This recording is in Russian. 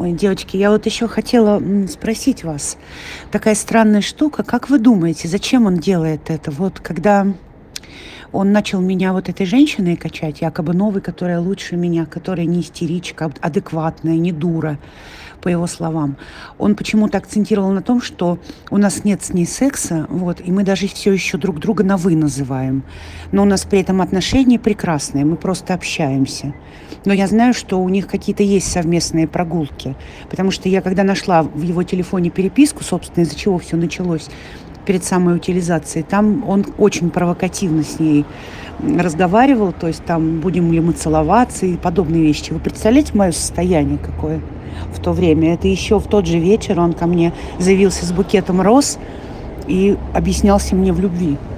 Ой, девочки, я вот еще хотела спросить вас. Такая странная штука. Как вы думаете, зачем он делает это? Вот когда он начал меня вот этой женщиной качать, якобы новой, которая лучше меня, которая не истеричка, адекватная, не дура, по его словам. Он почему-то акцентировал на том, что у нас нет с ней секса, вот, и мы даже все еще друг друга на «вы» называем. Но у нас при этом отношения прекрасные, мы просто общаемся. Но я знаю, что у них какие-то есть совместные прогулки, потому что я, когда нашла в его телефоне переписку, собственно, из-за чего все началось, перед самой утилизацией, там он очень провокативно с ней разговаривал, то есть там будем ли мы целоваться и подобные вещи. Вы представляете мое состояние какое в то время? Это еще в тот же вечер он ко мне заявился с букетом роз и объяснялся мне в любви.